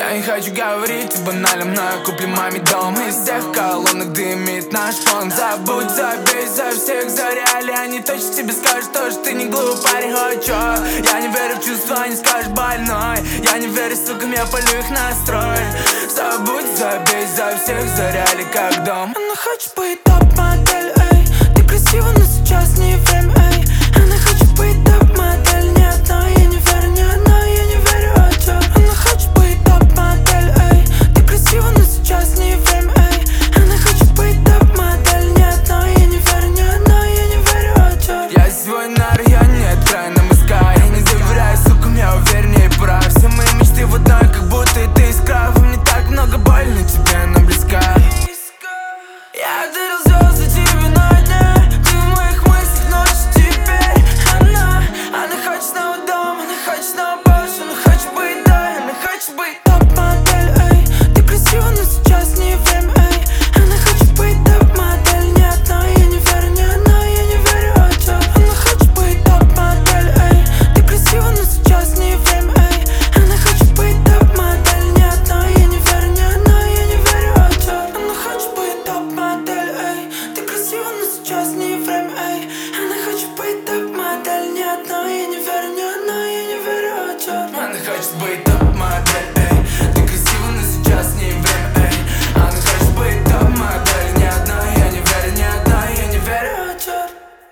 Я не хочу говорить о банальном, но я куплю маме дом. Из всех колонок дымит наш фон. Забудь, забей, за всех заряли. Они точно тебе скажут то, что ты не глупый парень, хоть чё. Я не верю в чувства, не скажешь больной. Я не верю сукам, я полю их настрой. Забудь, забей, за всех заряли как дом. Она хочет быть топ-модель.